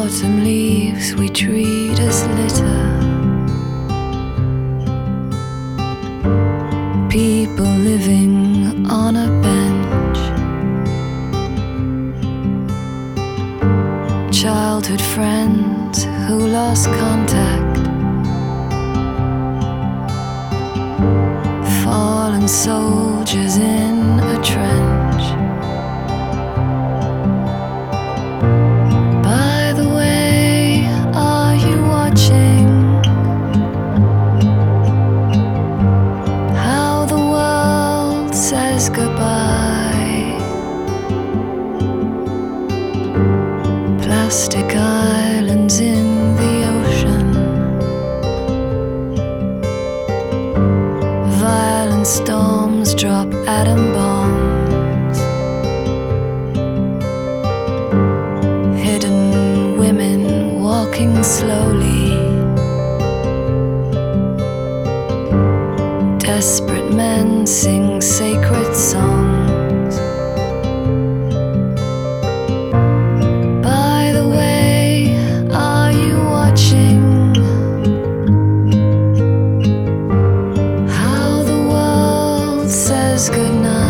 autumn leaves we treat as litter. People living on a bench. Childhood friends who lost contact. Fallen soldiers in a trench. By the way, are you watching how the world says goodbye? Plastic islands in the ocean. Violent storms drop atom bombs. Hidden women walking slowly. Desperate men sing sacred songs. By the way, are you watching how the world says goodnight?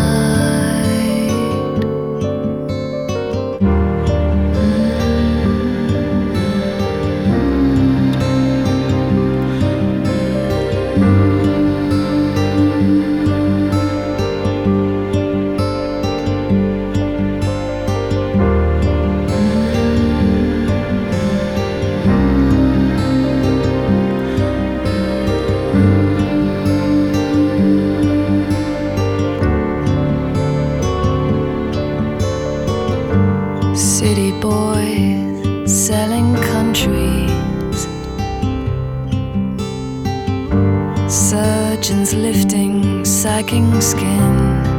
City boys selling countries. Surgeons lifting sagging skin.